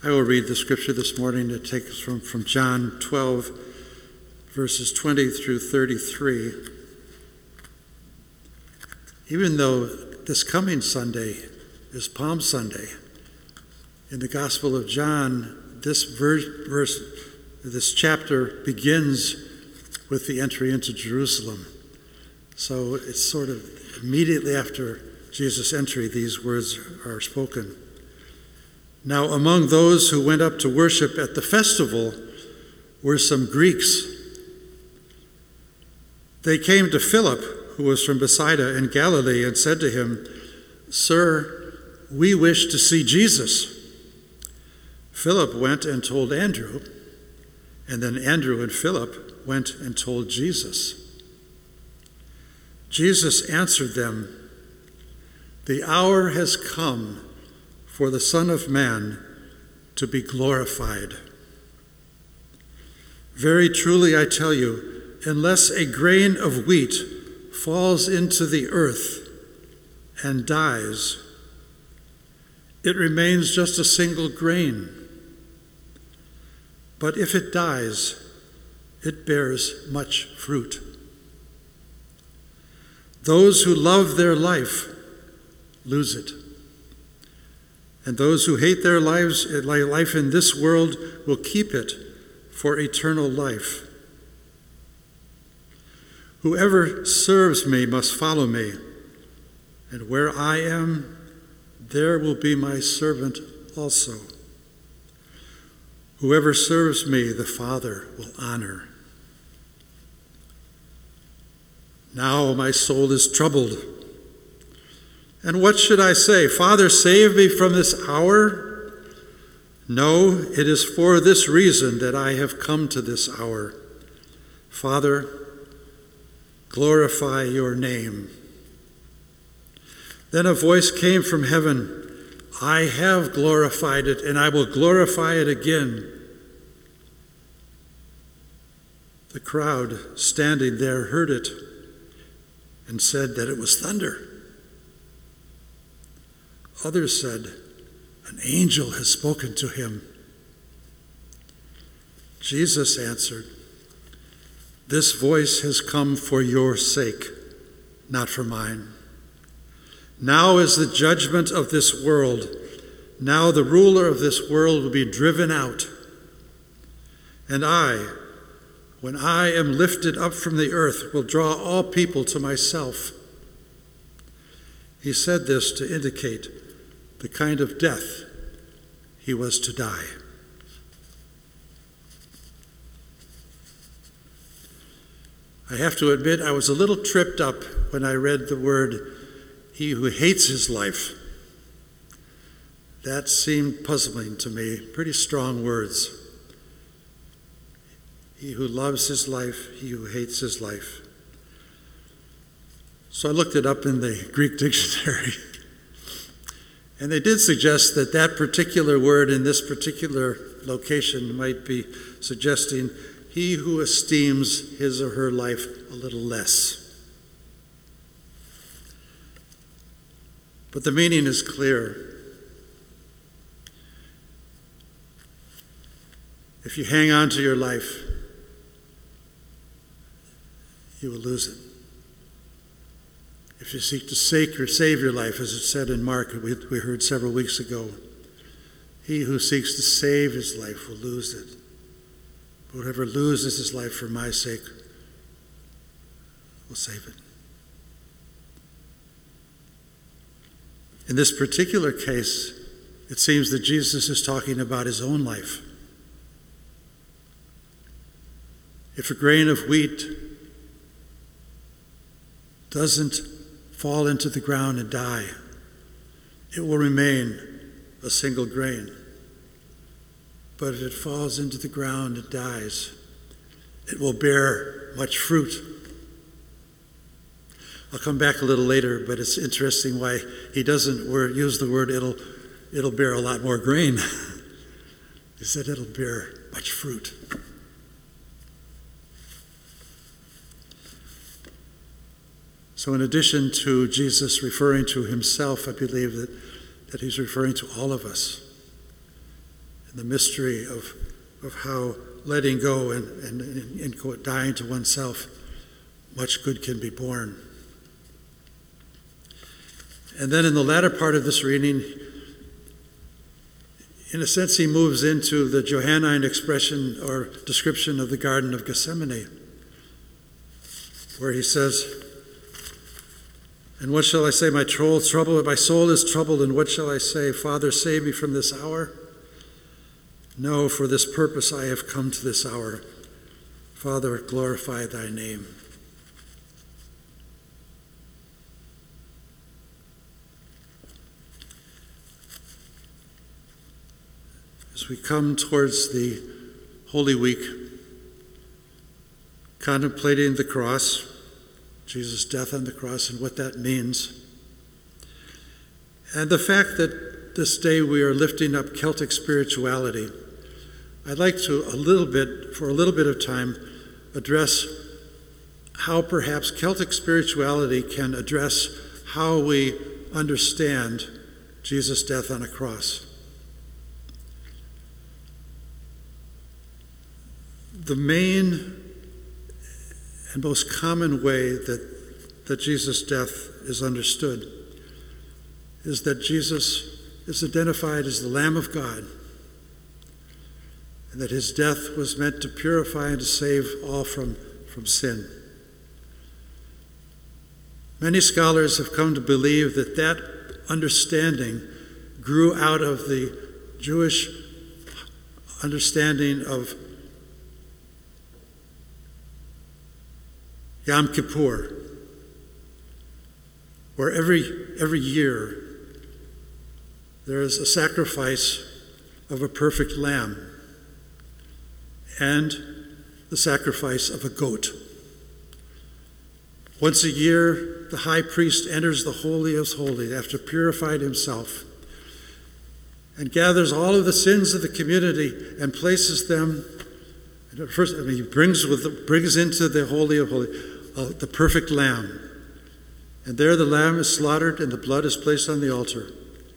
I will read the scripture this morning that takes from John 12, verses 20 through 33. Even though this coming Sunday is Palm Sunday, in the Gospel of John, this chapter begins with the entry into Jerusalem. So it's sort of immediately after Jesus' entry, these words are spoken. Now, among those who went up to worship at the festival were some Greeks. They came to Philip, who was from Bethsaida in Galilee, and said to him, "Sir, we wish to see Jesus." Philip went and told Andrew, and then Andrew and Philip went and told Jesus. Jesus answered them, "The hour has come for the Son of Man to be glorified. Very truly I tell you, unless a grain of wheat falls into the earth and dies, it remains just a single grain. But if it dies, it bears much fruit. Those who love their life lose it. And those who hate their life in this world will keep it for eternal life. Whoever serves me must follow me, and where I am, there will be my servant also. Whoever serves me, the Father will honor. Now my soul is troubled. And what should I say? Father, save me from this hour? No, it is for this reason that I have come to this hour. Father, glorify your name." Then a voice came from heaven, "I have glorified it, and I will glorify it again." The crowd standing there heard it and said that it was thunder. Others said, "An angel has spoken to him." Jesus answered, "This voice has come for your sake, not for mine. Now is the judgment of this world. Now the ruler of this world will be driven out. And I, when I am lifted up from the earth, will draw all people to myself." He said this to indicate the kind of death he was to die. I have to admit, I was a little tripped up when I read the word, "he who hates his life." That seemed puzzling to me, pretty strong words. He who loves his life, he who hates his life. So I looked it up in the Greek dictionary. And they did suggest that that particular word in this particular location might be suggesting he who esteems his or her life a little less. But the meaning is clear. If you hang on to your life, you will lose it. If you seek to save your life, as it said in Mark, we heard several weeks ago, he who seeks to save his life will lose it. But whoever loses his life for my sake will save it. In this particular case, it seems that Jesus is talking about his own life. If a grain of wheat doesn't fall into the ground and die, it will remain a single grain. But if it falls into the ground and dies, it will bear much fruit. I'll come back a little later, but it's interesting why he doesn't use the word it'll bear a lot more grain. He said it'll bear much fruit. So in addition to Jesus referring to himself, I believe that he's referring to all of us. the mystery of how letting go and dying to oneself, much good can be born. And then in the latter part of this reading, in a sense, he moves into the Johannine expression or description of the Garden of Gethsemane, where he says, "And what shall I say? My soul is troubled, and what shall I say? Father, save me from this hour? No, for this purpose I have come to this hour. Father, glorify thy name." As we come towards the Holy Week, contemplating the cross, Jesus' death on the cross and what that means, and the fact that this day we are lifting up Celtic spirituality, I'd like to, for a little bit of time, address how perhaps Celtic spirituality can address how we understand Jesus' death on a cross. The main and most common way that Jesus' death is understood is that Jesus is identified as the Lamb of God, and that his death was meant to purify and to save all from sin. Many scholars have come to believe that understanding grew out of the Jewish understanding of Yom Kippur, where every year there is a sacrifice of a perfect lamb and the sacrifice of a goat. Once a year, the high priest enters the Holy of Holies after purified himself and gathers all of the sins of the community and places them. First, he brings into the Holy of Holies the perfect lamb. And there the lamb is slaughtered and the blood is placed on the altar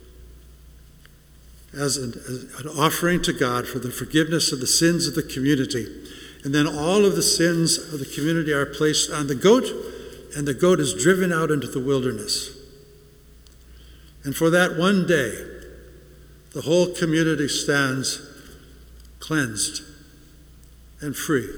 as an offering to God for the forgiveness of the sins of the community. And then all of the sins of the community are placed on the goat, and the goat is driven out into the wilderness. And for that one day, the whole community stands cleansed and free.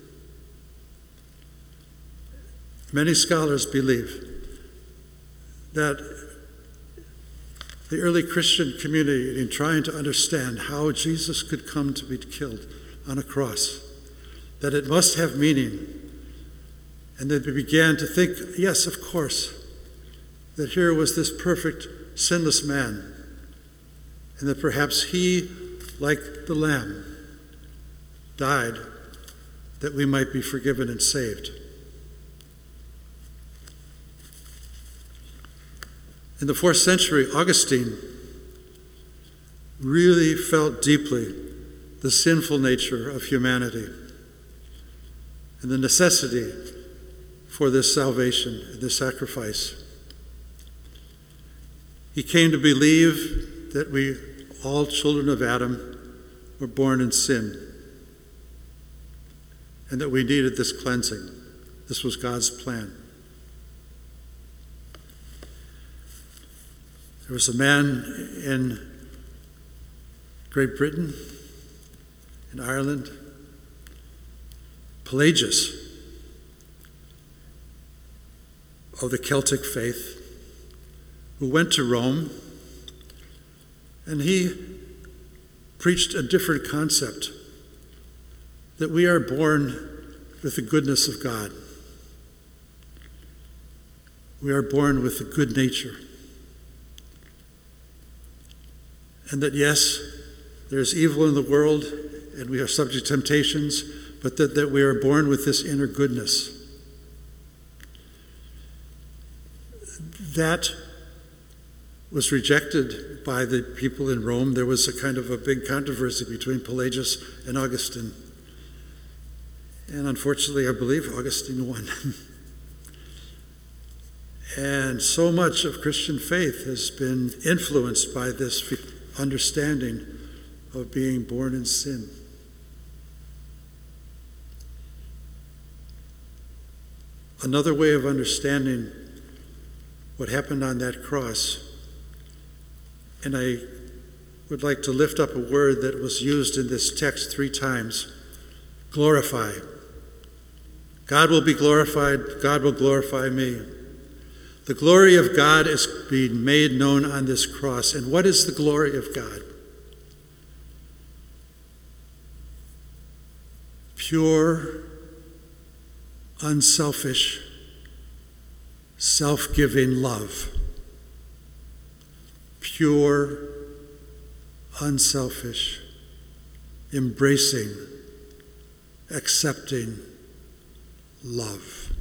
Many scholars believe that the early Christian community, in trying to understand how Jesus could come to be killed on a cross, that it must have meaning. And they began to think, yes, of course, that here was this perfect, sinless man, and that perhaps he, like the Lamb, died that we might be forgiven and saved. In the 4th century, Augustine really felt deeply the sinful nature of humanity and the necessity for this salvation and this sacrifice. He came to believe that we, all children of Adam, were born in sin, and that we needed this cleansing. This was God's plan. There was a man in Great Britain, in Ireland, Pelagius, of the Celtic faith, who went to Rome, and he preached a different concept, that we are born with the goodness of God. We are born with a good nature. And that, yes, there's evil in the world, and we are subject to temptations, but that we are born with this inner goodness. That was rejected by the people in Rome. There was a kind of a big controversy between Pelagius and Augustine. And unfortunately, I believe Augustine won. And so much of Christian faith has been influenced by this understanding of being born in sin. Another way of understanding what happened on that cross, and I would like to lift up a word that was used in this text 3 times, glorify. God will be glorified, God will glorify me. The glory of God is being made known on this cross. And what is the glory of God? Pure, unselfish, self-giving love. Pure, unselfish, embracing, accepting love.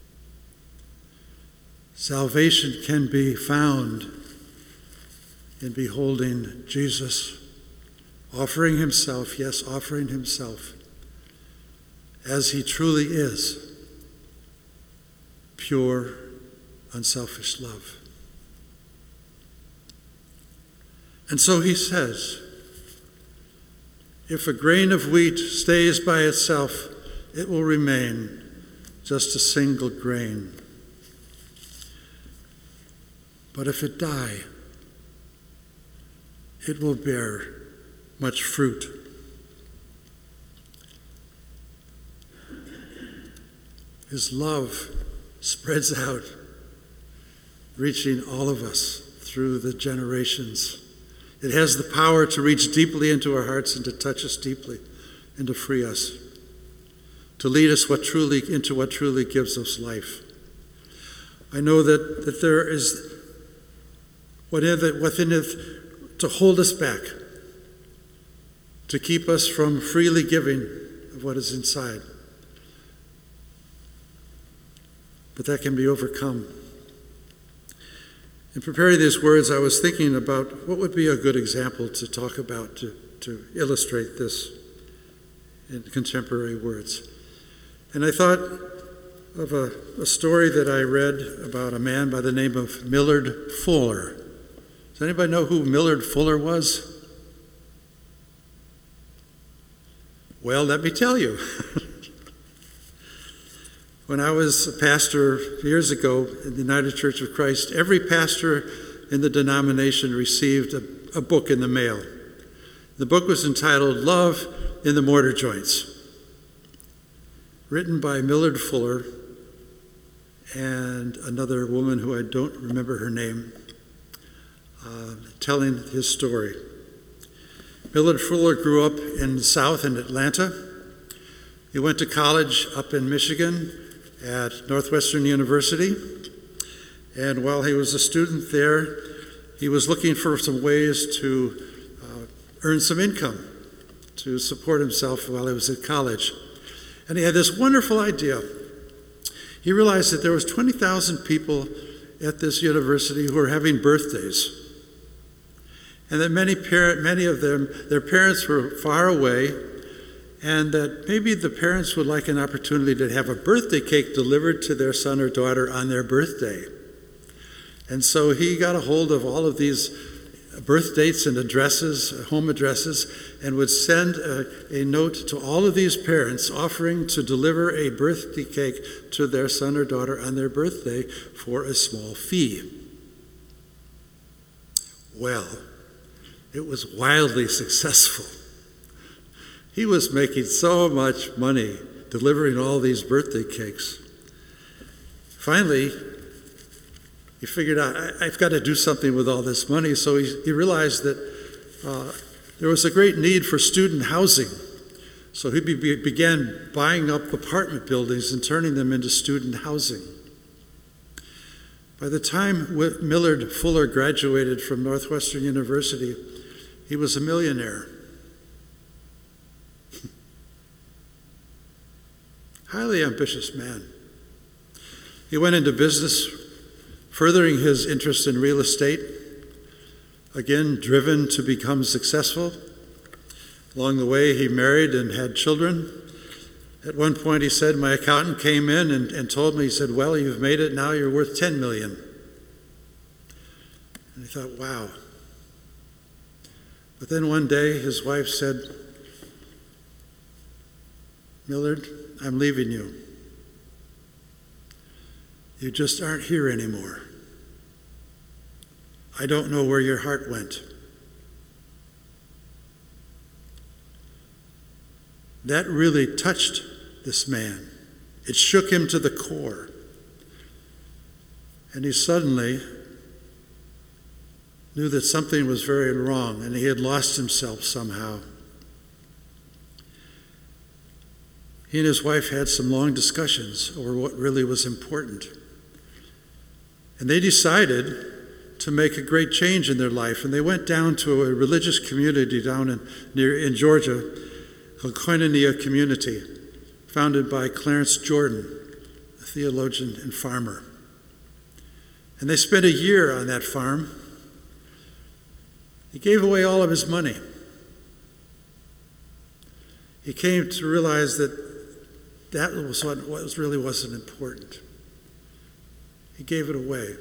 Salvation can be found in beholding Jesus, offering himself, yes, offering himself as he truly is, pure, unselfish love. And so he says, if a grain of wheat stays by itself, it will remain just a single grain. But if it die, it will bear much fruit. His love spreads out, reaching all of us through the generations. It has the power to reach deeply into our hearts and to touch us deeply and to free us, to lead us into what truly gives us life. I know that there is within it to hold us back, to keep us from freely giving of what is inside. But that can be overcome. In preparing these words, I was thinking about what would be a good example to talk about to illustrate this in contemporary words. And I thought of a story that I read about a man by the name of Millard Fuller. Does anybody know who Millard Fuller was? Well, let me tell you. When I was a pastor years ago in the United Church of Christ, every pastor in the denomination received a book in the mail. The book was entitled Love in the Mortar Joints, written by Millard Fuller and another woman who I don't remember her name, telling his story. Millard Fuller grew up in the South in Atlanta. He went to college up in Michigan at Northwestern University. And while he was a student there, he was looking for some ways to earn some income to support himself while he was at college. And he had this wonderful idea. He realized that there was 20,000 people at this university who were having birthdays. And that many of them, their parents were far away, and that maybe the parents would like an opportunity to have a birthday cake delivered to their son or daughter on their birthday. And so he got a hold of all of these birth dates and addresses, home addresses, and would send a note to all of these parents offering to deliver a birthday cake to their son or daughter on their birthday for a small fee. Well, it was wildly successful. He was making so much money delivering all these birthday cakes. Finally, he figured out, I've got to do something with all this money. So he realized that there was a great need for student housing. So he began buying up apartment buildings and turning them into student housing. By the time Millard Fuller graduated from Northwestern University, he was a millionaire. Highly ambitious man. He went into business, furthering his interest in real estate, again, driven to become successful. Along the way, he married and had children. At one point, he said, my accountant came in and told me, he said, well, you've made it, now you're worth $10 million. And I thought, wow. But then one day his wife said, "Millard, I'm leaving you. You just aren't here anymore. I don't know where your heart went." That really touched this man. It shook him to the core. And he suddenly knew that something was very wrong and he had lost himself somehow. He and his wife had some long discussions over what really was important. And they decided to make a great change in their life. And they went down to a religious community down in Georgia, called Koinonia Community, founded by Clarence Jordan, a theologian and farmer. And they spent a year on that farm. He gave away all of his money. He came to realize that that was what really wasn't important. He gave it away.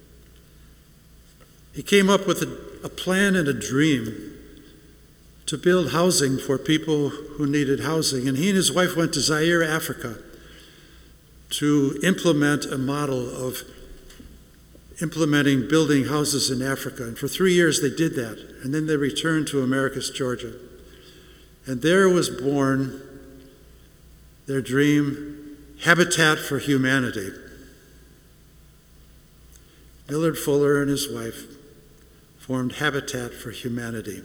He came up with a plan and a dream to build housing for people who needed housing. And he and his wife went to Zaire, Africa, to implement a model of implementing building houses in Africa. And for 3 years they did that. And then they returned to Americus, Georgia. And there was born their dream, Habitat for Humanity. Millard Fuller and his wife formed Habitat for Humanity.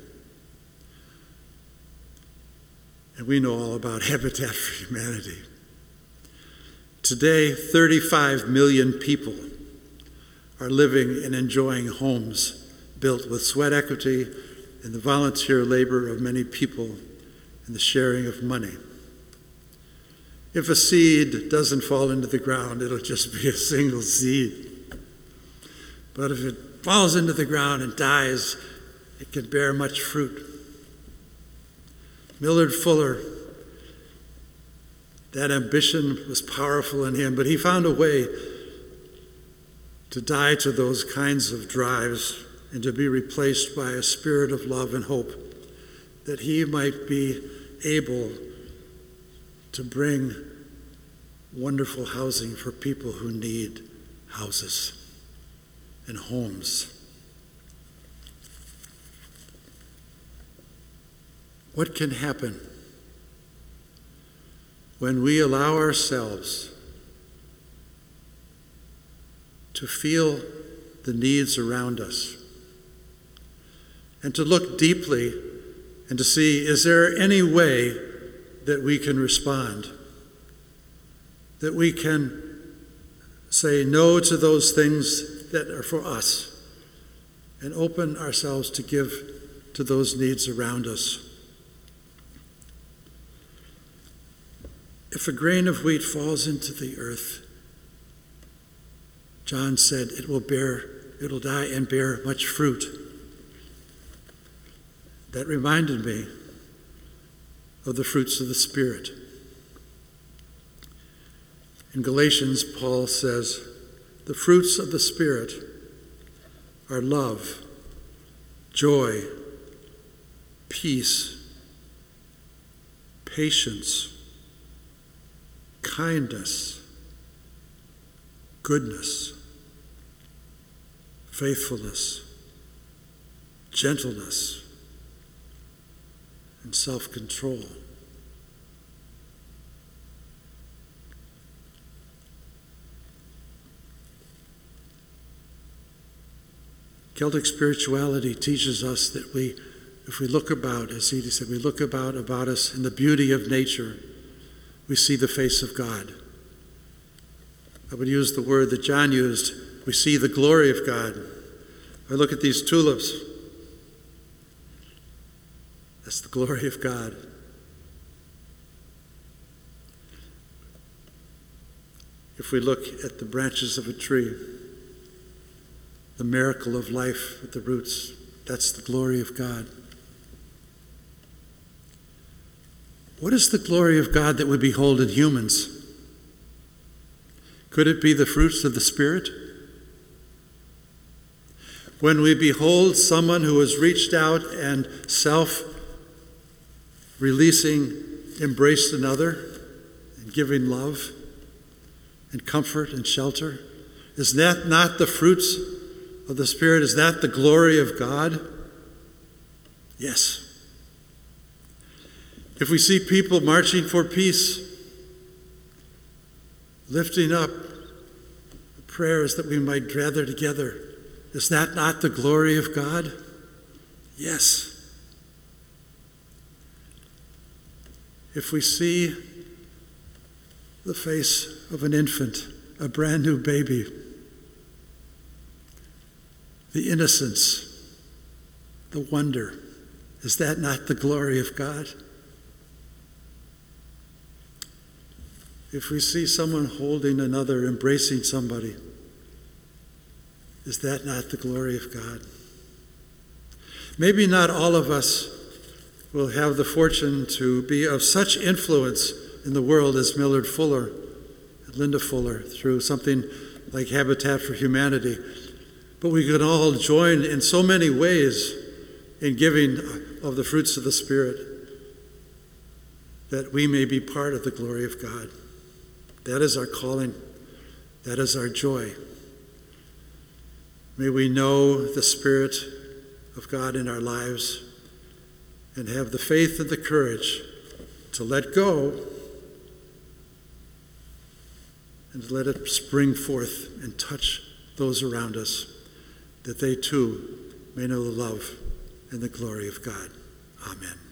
And we know all about Habitat for Humanity. Today, 35 million people are living and enjoying homes built with sweat equity and the volunteer labor of many people and the sharing of money. If a seed doesn't fall into the ground, it'll just be a single seed. But if it falls into the ground and dies, it can bear much fruit. Millard Fuller, that ambition was powerful in him, but he found a way to die to those kinds of drives and to be replaced by a spirit of love and hope, that he might be able to bring wonderful housing for people who need houses and homes. What can happen when we allow ourselves to feel the needs around us and to look deeply and to see, is there any way that we can respond? That we can say no to those things that are for us and open ourselves to give to those needs around us. If a grain of wheat falls into the earth, John said it'll die and bear much fruit. That reminded me of the fruits of the Spirit. In Galatians, Paul says, the fruits of the Spirit are love, joy, peace, patience, kindness, goodness, faithfulness, gentleness, and self-control. Celtic spirituality teaches us that if we look about, as Edie said, we look about us in the beauty of nature, we see the face of God. I would use the word that John used, we see the glory of God. I look at these tulips. That's the glory of God. If we look at the branches of a tree, the miracle of life at the roots, that's the glory of God. What is the glory of God that we behold in humans? Could it be the fruits of the Spirit? When we behold someone who has reached out and self-releasing embraced another and giving love and comfort and shelter, is that not the fruits of the Spirit? Is that the glory of God? Yes. If we see people marching for peace, lifting up prayers that we might gather together, is that not the glory of God? Yes. If we see the face of an infant, a brand new baby, the innocence, the wonder, is that not the glory of God? If we see someone holding another, embracing somebody, is that not the glory of God? Maybe not all of us will have the fortune to be of such influence in the world as Millard Fuller and Linda Fuller through something like Habitat for Humanity. But we can all join in so many ways in giving of the fruits of the Spirit that we may be part of the glory of God. That is our calling. That is our joy. May we know the Spirit of God in our lives and have the faith and the courage to let go and to let it spring forth and touch those around us, that they too may know the love and the glory of God. Amen.